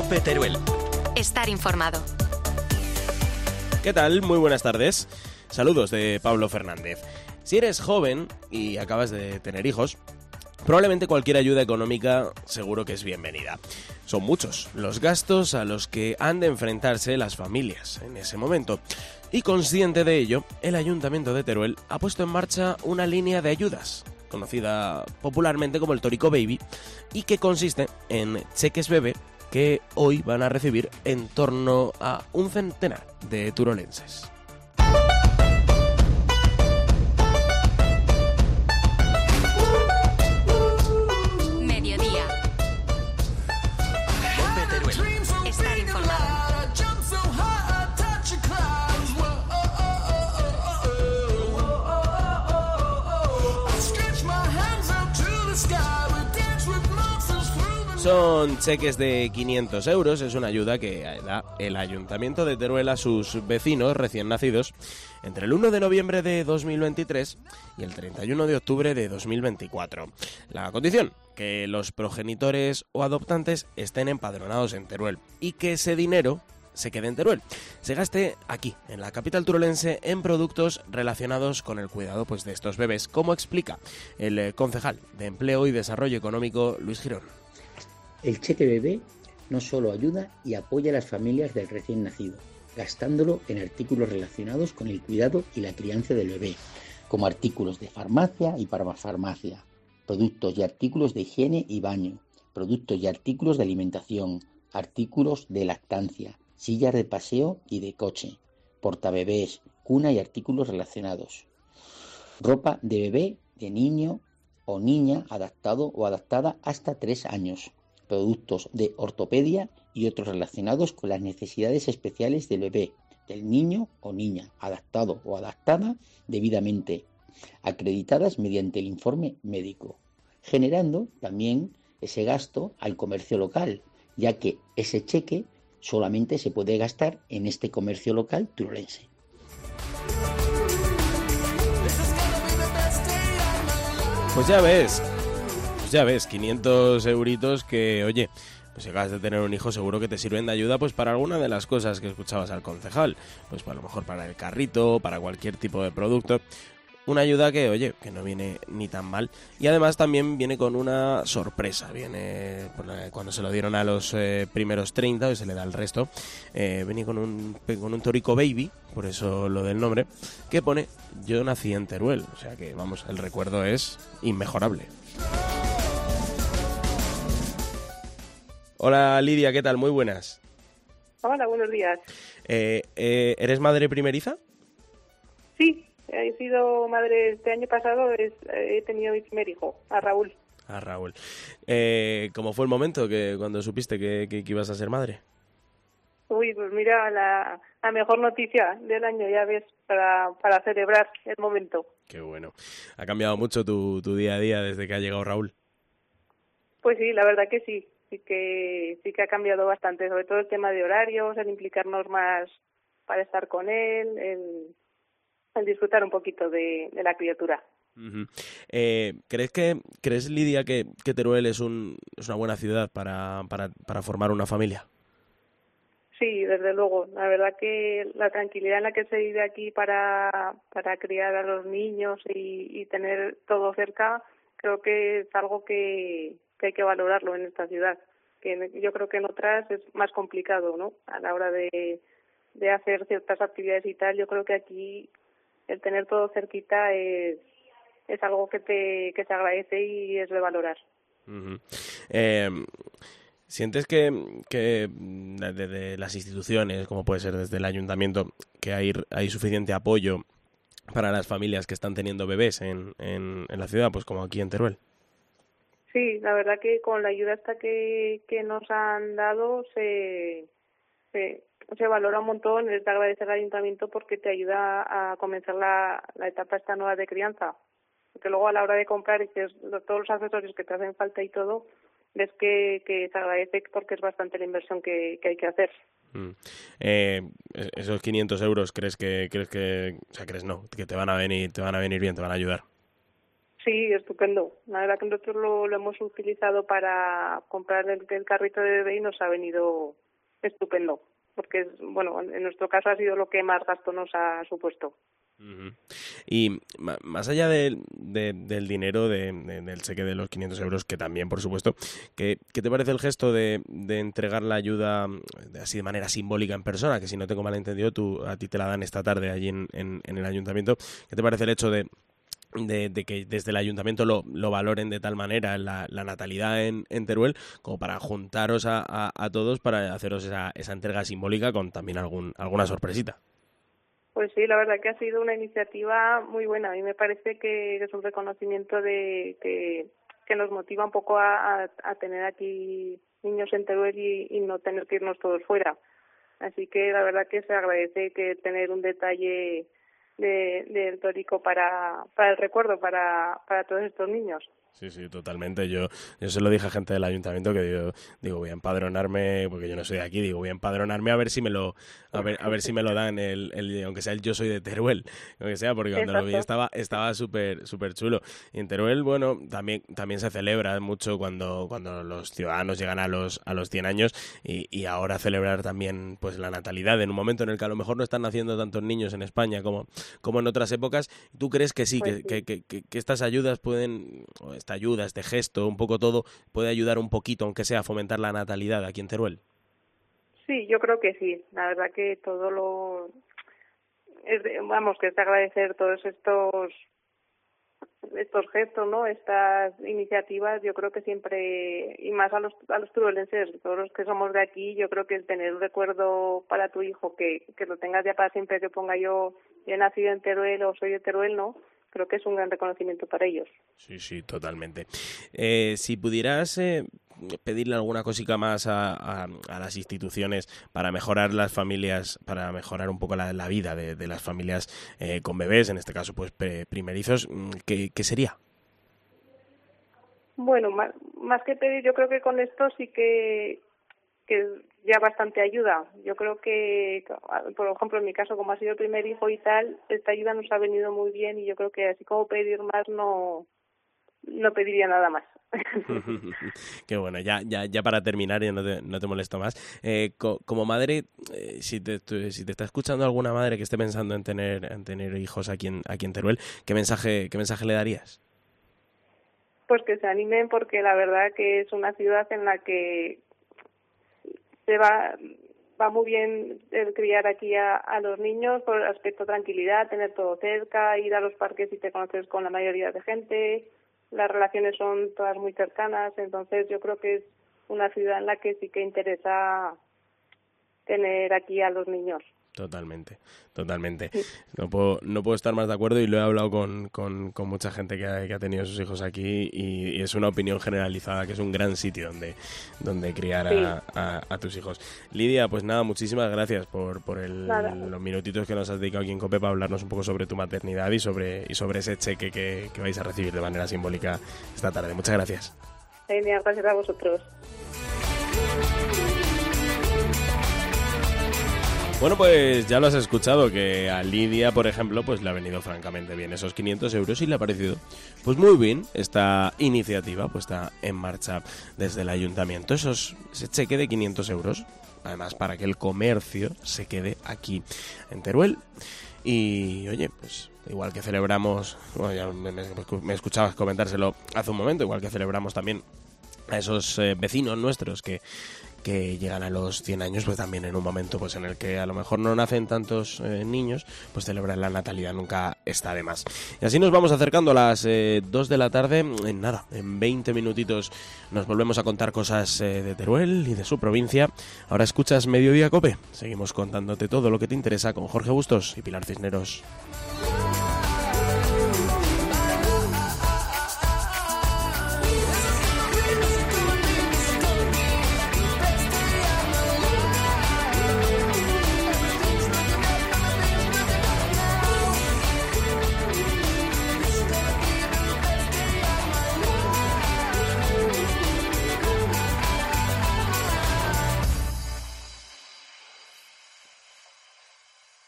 COPE Teruel. Estar informado. ¿Qué tal? Muy buenas tardes. Saludos de Pablo Fernández. Si eres joven y acabas de tener hijos, probablemente cualquier ayuda económica seguro que es bienvenida. Son muchos los gastos a los que han de enfrentarse las familias en ese momento. Y consciente de ello, el Ayuntamiento de Teruel ha puesto en marcha una línea de ayudas, conocida popularmente como el Torico Baby, y que consiste en cheques bebé que hoy van a recibir en torno a un centenar de turolenses. Mediodía. COPE Teruel. Estar informado. Son cheques de 500 euros, es una ayuda que da el Ayuntamiento de Teruel a sus vecinos recién nacidos entre el 1 de noviembre de 2023 y el 31 de octubre de 2024. La condición, que los progenitores o adoptantes estén empadronados en Teruel y que ese dinero se quede en Teruel, se gaste aquí, en la capital turolense, en productos relacionados con el cuidado de estos bebés, como explica el concejal de Empleo y Desarrollo Económico, Luis Girón. El cheque bebé no solo ayuda y apoya a las familias del recién nacido, gastándolo en artículos relacionados con el cuidado y la crianza del bebé, como artículos de farmacia y parafarmacia, productos y artículos de higiene y baño, productos y artículos de alimentación, artículos de lactancia, sillas de paseo y de coche, portabebés, cuna y artículos relacionados, ropa de bebé, de niño o niña adaptado o adaptada hasta 3 años, productos de ortopedia y otros relacionados con las necesidades especiales del bebé, del niño o niña, adaptado o adaptada debidamente, acreditadas mediante el informe médico, generando también ese gasto al comercio local, ya que ese cheque solamente se puede gastar en este comercio local turolense. Pues ya ves, 500 euritos que, oye, pues si acabas de tener un hijo seguro que te sirven de ayuda pues para alguna de las cosas que escuchabas al concejal, pues a lo mejor para el carrito, para cualquier tipo de producto. Una ayuda que, oye, que no viene ni tan mal. Y además también viene con una sorpresa. Viene, cuando se lo dieron a los primeros 30, y se le da el resto, venía con un Torico Baby, por eso lo del nombre, que pone "Yo nací en Teruel". O sea que, vamos, el recuerdo es inmejorable. Hola Lidia, ¿qué tal? Muy buenas. Hola, buenos días. ¿Eres madre primeriza? Sí, he sido madre este año pasado, he tenido mi primer hijo, a Raúl. A Raúl. ¿Cómo fue el momento cuando supiste que ibas a ser madre? Uy, pues mira, la mejor noticia del año, ya ves, para celebrar el momento. Qué bueno. ¿Ha cambiado mucho tu día a día desde que ha llegado Raúl? Pues sí, la verdad que sí. Sí que ha cambiado bastante, sobre todo el tema de horarios, el implicarnos más para estar con él, el disfrutar un poquito de la criatura. Uh-huh. ¿Crees, Lidia, que Teruel es una buena ciudad para formar una familia? Sí, desde luego. La verdad que la tranquilidad en la que se vive aquí para criar a los niños y tener todo cerca, creo que es algo que hay que valorarlo en esta ciudad, que yo creo que en otras es más complicado, ¿no? A la hora de hacer ciertas actividades y tal, yo creo que aquí el tener todo cerquita es algo que se agradece y es de valorar. Uh-huh. ¿Sientes que desde las instituciones, como puede ser desde el ayuntamiento, que hay suficiente apoyo para las familias que están teniendo bebés en la ciudad, pues como aquí en Teruel? Sí, la verdad que con la ayuda esta que nos han dado se valora un montón. Es de agradecer al ayuntamiento porque te ayuda a comenzar la etapa esta nueva de crianza. Porque luego a la hora de comprar dices todos los accesorios que te hacen falta y todo, ves que se agradece porque es bastante la inversión que hay que hacer. Esos 500 euros, ¿crees que te van a venir bien, te van a ayudar? Sí, estupendo. La verdad que nosotros lo hemos utilizado para comprar el carrito de bebé y nos ha venido estupendo, porque bueno, en nuestro caso ha sido lo que más gasto nos ha supuesto. Uh-huh. Y más allá del dinero, del cheque de los 500 euros, que también, por supuesto, ¿qué te parece el gesto de entregar la ayuda así de manera simbólica en persona? Que si no tengo mal entendido, a ti te la dan esta tarde allí en el ayuntamiento. ¿Qué te parece el hecho de que desde el ayuntamiento lo valoren de tal manera la natalidad en Teruel, como para juntaros a todos para haceros esa entrega simbólica con también alguna sorpresita? Pues sí, la verdad que ha sido una iniciativa muy buena. A mí me parece que es un reconocimiento que nos motiva un poco a tener aquí niños en Teruel y no tener que irnos todos fuera. Así que la verdad que se agradece que tener un detalle del Torico para el recuerdo para todos estos niños. Sí, totalmente. Yo se lo dije a gente del ayuntamiento que digo voy a empadronarme, porque yo no soy de aquí, voy a empadronarme a ver si me lo dan aunque sea el Yo Soy de Teruel, aunque sea, porque cuando lo vi estaba súper chulo. Y en Teruel, bueno, también se celebra mucho cuando los ciudadanos llegan a los 100 años y ahora celebrar también pues la natalidad en un momento en el que a lo mejor no están naciendo tantos niños en España como en otras épocas. ¿Tú crees que sí, pues que estas ayudas esta ayuda, este gesto, un poco todo, puede ayudar un poquito, aunque sea, a fomentar la natalidad aquí en Teruel? Sí, yo creo que sí. La verdad que que es de agradecer todos estos gestos, ¿no? Estas iniciativas, yo creo que siempre, y más a los turolenses, todos los que somos de aquí, yo creo que el tener un recuerdo para tu hijo, que lo tengas ya para siempre, que ponga yo he nacido en Teruel o soy de Teruel, ¿no? Creo que es un gran reconocimiento para ellos. Sí, totalmente. Si pudieras pedirle alguna cosica más a las instituciones para mejorar las familias, para mejorar un poco la vida de las familias con bebés, en este caso pues primerizos, ¿qué sería? Bueno, más que pedir, yo creo que con esto sí que ya bastante ayuda. Yo creo que, por ejemplo, en mi caso, como ha sido el primer hijo y tal, esta ayuda nos ha venido muy bien y yo creo que así como pedir más no pediría nada más. Qué bueno, ya para terminar, ya no te molesto más. Como madre, si te está escuchando alguna madre que esté pensando en tener hijos aquí en Teruel, ¿qué mensaje le darías? Pues que se animen, porque la verdad que es una ciudad en la que se va muy bien el criar aquí a los niños por el aspecto tranquilidad, tener todo cerca, ir a los parques y te conoces con la mayoría de gente, las relaciones son todas muy cercanas, entonces yo creo que es una ciudad en la que sí que interesa tener aquí a los niños. Totalmente. Sí. No puedo estar más de acuerdo y lo he hablado con mucha gente que ha tenido sus hijos aquí y es una opinión generalizada que es un gran sitio donde criar a tus hijos. Lidia, pues nada, muchísimas gracias por los minutitos que nos has dedicado aquí en COPE para hablarnos un poco sobre tu maternidad y sobre ese cheque que vais a recibir de manera simbólica esta tarde. Muchas gracias. Genial, gracias a vosotros. Bueno, pues ya lo has escuchado, que a Lidia, por ejemplo, pues le ha venido francamente bien esos 500 euros y le ha parecido pues muy bien esta iniciativa puesta en marcha desde el ayuntamiento. Ese cheque de 500 euros, además para que el comercio se quede aquí en Teruel. Y oye, pues igual que celebramos, bueno, ya me escuchabas comentárselo hace un momento, igual que celebramos también a esos vecinos nuestros que llegan a los 100 años, pues también en un momento pues en el que a lo mejor no nacen tantos niños, pues celebrar la natalidad nunca está de más. Y así nos vamos acercando a las 2 de la tarde. En 20 minutitos nos volvemos a contar cosas de Teruel y de su provincia. Ahora escuchas Mediodía Cope. Seguimos contándote todo lo que te interesa con Jorge Bustos y Pilar Cisneros.